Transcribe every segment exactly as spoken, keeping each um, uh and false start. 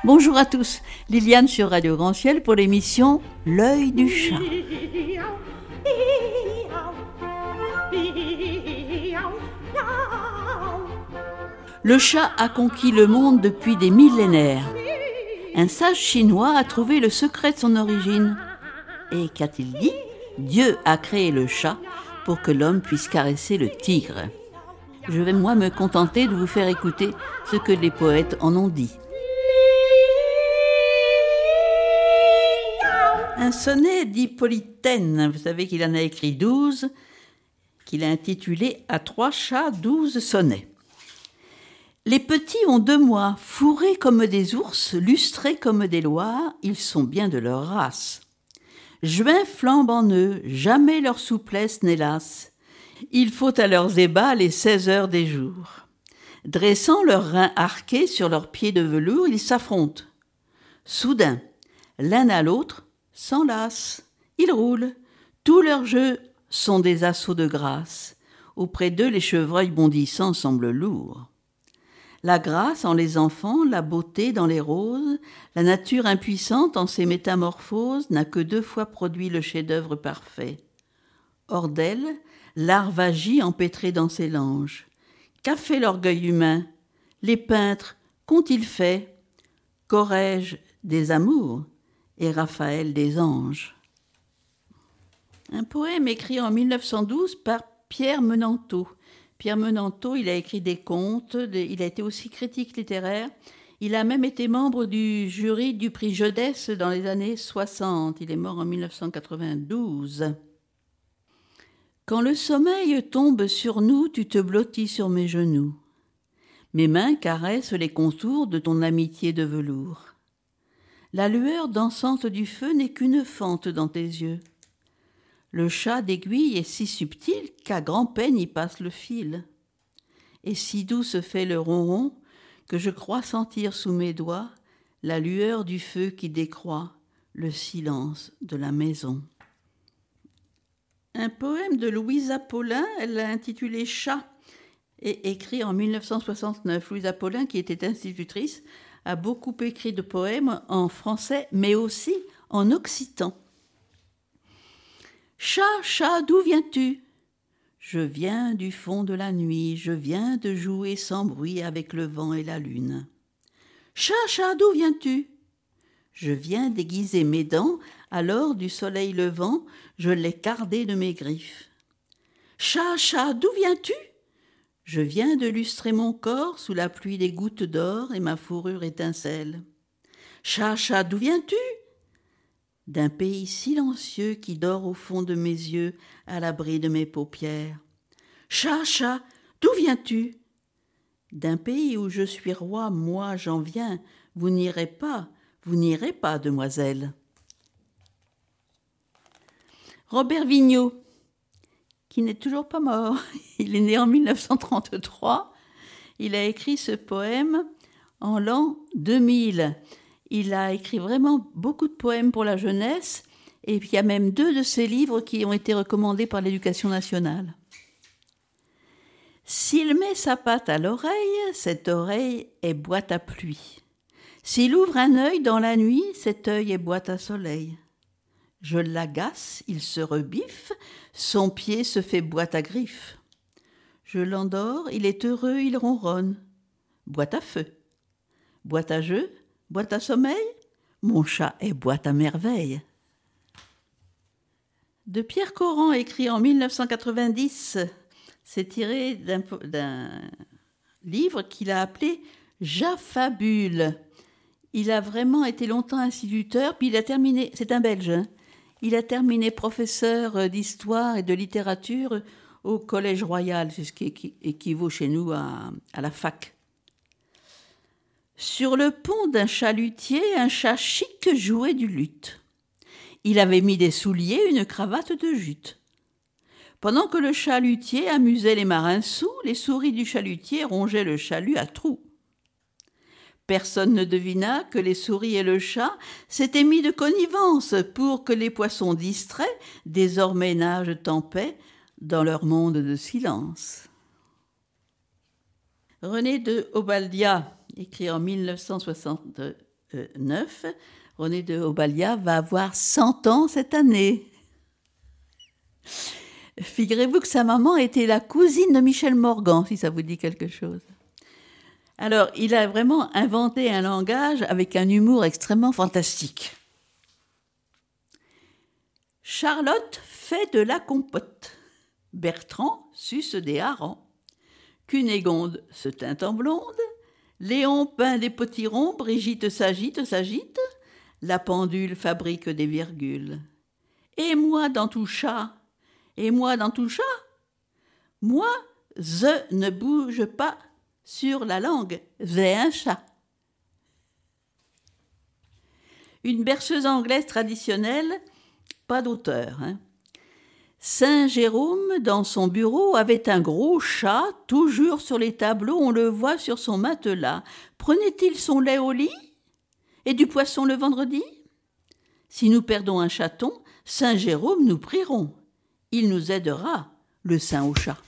Bonjour à tous, Liliane sur Radio Grand Ciel pour l'émission L'œil du chat. Le chat a conquis le monde depuis des millénaires. Un sage chinois a trouvé le secret de son origine. Et qu'a-t-il dit ? Dieu a créé le chat pour que l'homme puisse caresser le tigre. Je vais moi me contenter de vous faire écouter ce que les poètes en ont dit. Un sonnet d'Hippolytaine, vous savez qu'il en a écrit douze, qu'il a intitulé « À trois chats, douze sonnets ». Les petits ont deux mois, fourrés comme des ours, lustrés comme des loirs, ils sont bien de leur race. Juin flambe en eux, jamais leur souplesse n'est lasse. Il faut à leurs ébats les seize heures des jours. Dressant leurs reins arqués sur leurs pieds de velours, ils s'affrontent. Soudain, l'un à l'autre, s'enlacent, ils roulent. Tous leurs jeux sont des assauts de grâce. Auprès d'eux, les chevreuils bondissants semblent lourds. La grâce en les enfants, la beauté dans les roses, la nature impuissante en ses métamorphoses n'a que deux fois produit le chef-d'œuvre parfait. Hors d'elle, l'arve agit empêtrée dans ses langes. Qu'a fait l'orgueil humain ? Les peintres, qu'ont-ils fait ? Corrège des amours et Raphaël des anges. Un poème écrit en mille neuf cent douze par Pierre Menanteau. Pierre Menanteau, il a écrit des contes, des, il a été aussi critique littéraire. Il a même été membre du jury du prix Jeunesse dans les années soixante. Il est mort en mille neuf cent quatre-vingt-douze. Quand le sommeil tombe sur nous, tu te blottis sur mes genoux. Mes mains caressent les contours de ton amitié de velours. La lueur dansante du feu n'est qu'une fente dans tes yeux. Le chat d'aiguille est si subtil qu'à grand-peine y passe le fil. Et si doux se fait le ronron que je crois sentir sous mes doigts la lueur du feu qui décroît le silence de la maison. Un poème de Louisa Paulin, elle l'a intitulé « Chat » et écrit en mille neuf cent soixante-neuf. Louisa Paulin, qui était institutrice, a beaucoup écrit de poèmes en français, mais aussi en occitan. Chat, chat, d'où viens-tu ? Je viens du fond de la nuit, je viens de jouer sans bruit avec le vent et la lune. Chat, chat, d'où viens-tu ? Je viens déguiser mes dents, alors du soleil levant, je l'ai cardé de mes griffes. Chat, chat, d'où viens-tu ? Je viens de lustrer mon corps sous la pluie des gouttes d'or et ma fourrure étincelle. Chat, chat, d'où viens-tu ? D'un pays silencieux qui dort au fond de mes yeux, à l'abri de mes paupières. Chat, chat, d'où viens-tu ? D'un pays où je suis roi, moi j'en viens, vous n'irez pas, vous n'irez pas, demoiselle. Robert Vigneault, qui n'est toujours pas mort, il est né en mille neuf cent trente-trois, il a écrit ce poème en l'an deux mille. Il a écrit vraiment beaucoup de poèmes pour la jeunesse et puis il y a même deux de ses livres qui ont été recommandés par l'Éducation nationale. S'il met sa patte à l'oreille, cette oreille est boîte à pluie. S'il ouvre un œil dans la nuit, cet œil est boîte à soleil. Je l'agace, il se rebiffe, son pied se fait boîte à griffes. Je l'endors, il est heureux, il ronronne. Boîte à feu. Boîte à jeu. Boîte à sommeil, mon chat est boîte à merveille. De Pierre Coran, écrit en mille neuf cent quatre-vingt-dix, c'est tiré d'un, d'un livre qu'il a appelé « J'affabule ». Il a vraiment été longtemps instituteur, puis il a terminé, c'est un Belge, hein, il a terminé professeur d'histoire et de littérature au Collège Royal, c'est ce qui équivaut chez nous à, à la fac. Sur le pont d'un chalutier, un chat chic jouait du luth. Il avait mis des souliers, une cravate de jute. Pendant que le chalutier amusait les marins sous, les souris du chalutier rongeaient le chalut à trous. Personne ne devina que les souris et le chat s'étaient mis de connivence pour que les poissons distraits désormais nagent en paix dans leur monde de silence. René de Obadiah, écrit en mille neuf cent soixante, neuf, René de Obalias va avoir cent ans cette année. Figurez-vous que sa maman était la cousine de Michel Morgan, si ça vous dit quelque chose. Alors, il a vraiment inventé un langage avec un humour extrêmement fantastique. Charlotte fait de la compote. Bertrand suce des harengs. Cunégonde se teint en blonde. Léon peint des potirons. Brigitte s'agite, s'agite. La pendule fabrique des virgules. Et moi dans tout chat, et moi dans tout chat, moi, je ne bouge pas sur la langue, j'ai un chat. Une berceuse anglaise traditionnelle, pas d'auteur. Hein. Saint Jérôme, dans son bureau, avait un gros chat, toujours sur les tableaux, on le voit sur son matelas. Prenait-il son lait au lit et du poisson le vendredi? Si nous perdons un chaton, Saint Jérôme nous prierons. Il nous aidera, le saint au chat.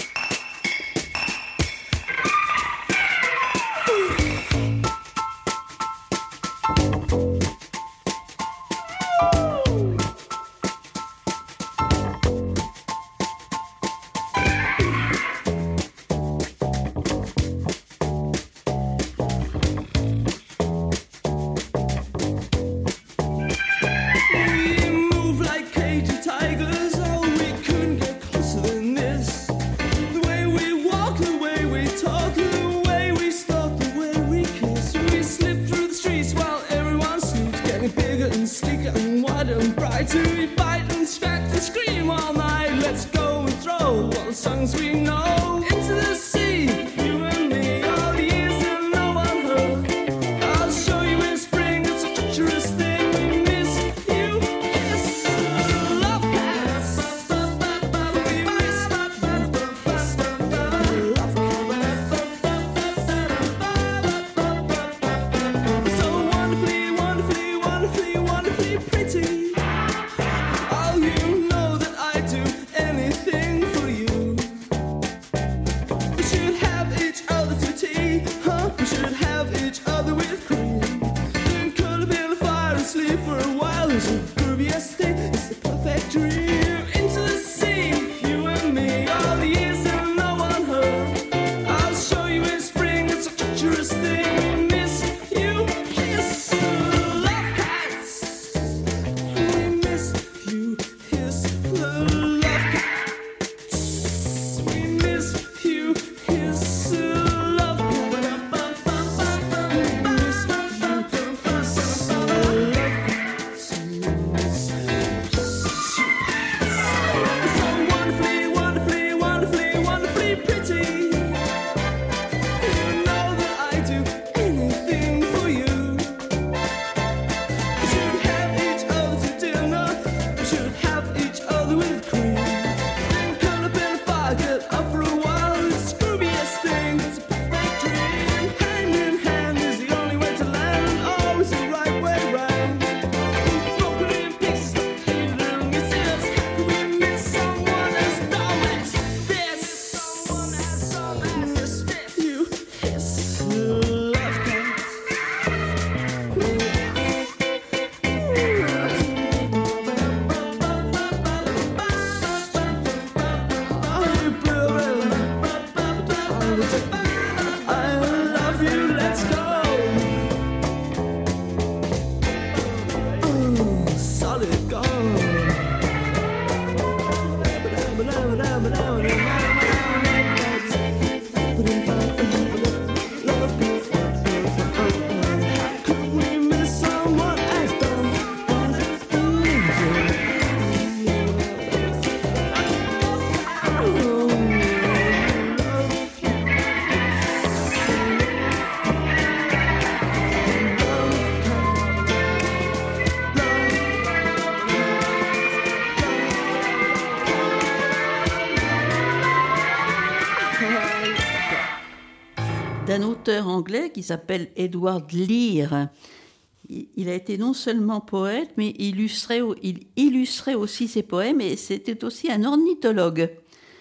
D'un auteur anglais qui s'appelle Edward Lear. Il a été non seulement poète, mais illustrait, il illustrait aussi ses poèmes, et c'était aussi un ornithologue.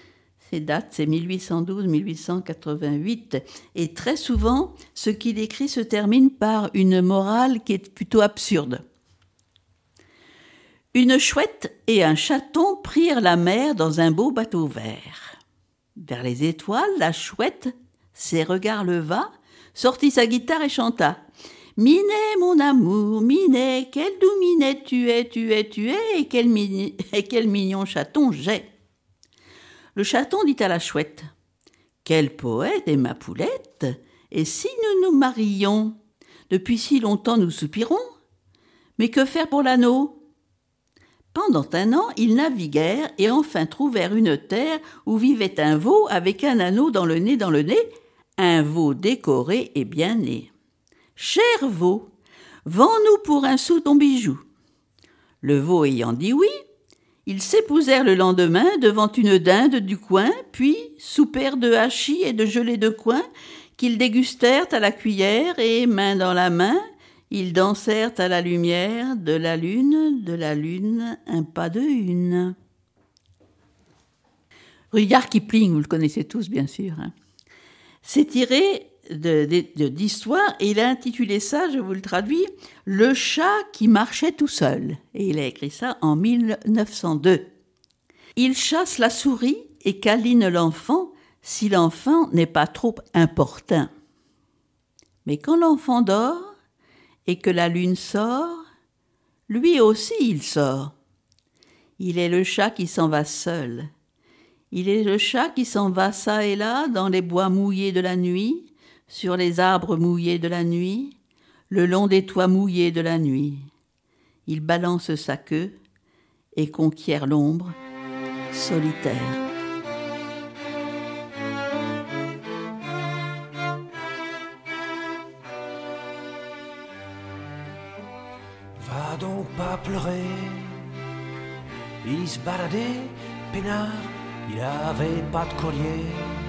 Ces dates, c'est mille huit cent douze à mille huit cent quatre-vingt-huit. Et très souvent, ce qu'il écrit se termine par une morale qui est plutôt absurde. Une chouette et un chaton prirent la mer dans un beau bateau vert. Vers les étoiles, la chouette ses regards leva, sortit sa guitare et chanta. Minet, mon amour, Minet, quel doux Minet tu es, tu es, tu es, et quel, mini... et quel mignon chaton j'ai. Le chaton dit à la chouette. Quel poète est ma poulette, et si nous nous marions? Depuis si longtemps nous soupirons. Mais que faire pour l'anneau? Pendant un an, ils naviguèrent et enfin trouvèrent une terre où vivait un veau avec un anneau dans le nez, dans le nez, un veau décoré et bien né. Cher veau, vends-nous pour un sou ton bijou. Le veau ayant dit oui, ils s'épousèrent le lendemain devant une dinde du coin, puis soupèrent de hachis et de gelée de coin qu'ils dégustèrent à la cuillère et, main dans la main, ils dansèrent à la lumière de la lune, de la lune, un pas de une. Rudyard Kipling, vous le connaissez tous bien sûr. Hein. C'est tiré de, de, de, d'histoire et il a intitulé ça, je vous le traduis, « Le chat qui marchait tout seul ». Et il a écrit ça en mille neuf cent deux. Il chasse la souris et câline l'enfant si l'enfant n'est pas trop importun. Mais quand l'enfant dort et que la lune sort, lui aussi il sort. Il est le chat qui s'en va seul. Il est le chat qui s'en va çà et là dans les bois mouillés de la nuit, sur les arbres mouillés de la nuit, le long des toits mouillés de la nuit. Il balance sa queue et conquiert l'ombre, solitaire. Va donc pas pleurer, il se baladait, peinard, il avait pas de collier.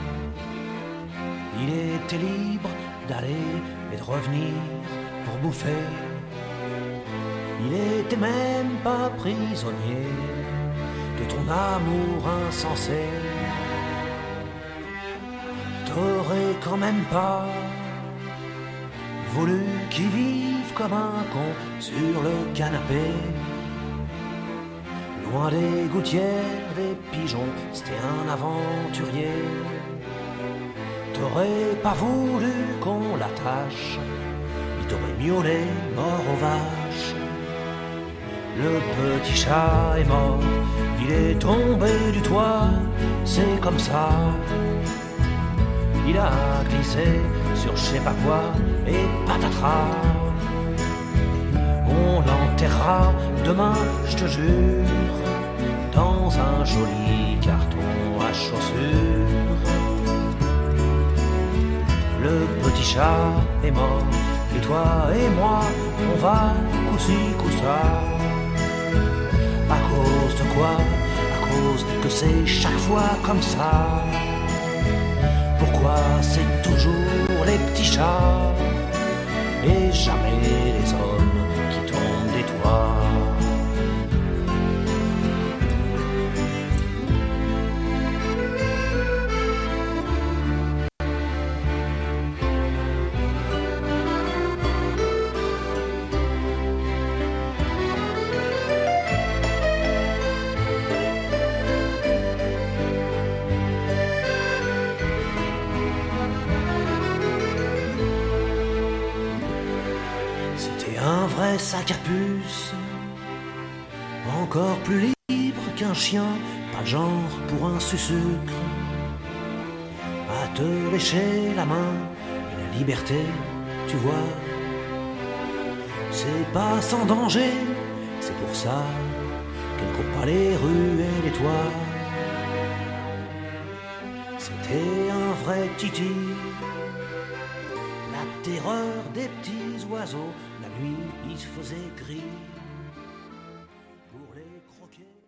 Il était libre d'aller et de revenir pour bouffer. Il était même pas prisonnier de ton amour insensé. T'aurais quand même pas voulu qu'il vive comme un con sur le canapé. Loin des gouttières, des pigeons, c'était un aventurier. T'aurais pas voulu qu'on l'attache, il t'aurait miaulé mort aux vaches. Le petit chat est mort, il est tombé du toit, c'est comme ça. Il a glissé sur je sais pas quoi et patatras. On l'enterrera demain, je te jure, dans un joli carton à chaussures. Le petit chat est mort, et toi et moi, on va coup-ci, coup-ça. À cause de quoi? À cause que c'est chaque fois comme ça. Pourquoi c'est toujours les petits chats et jamais les hommes qui tombent des toits? Un vrai sac à puce, encore plus libre qu'un chien, pas le genre pour un sucre. À te lécher la main, la liberté, tu vois, c'est pas sans danger, c'est pour ça qu'elle court pas les rues et les toits. C'était un vrai titi, la terreur des petits oiseaux. La nuit, il se faisait gris.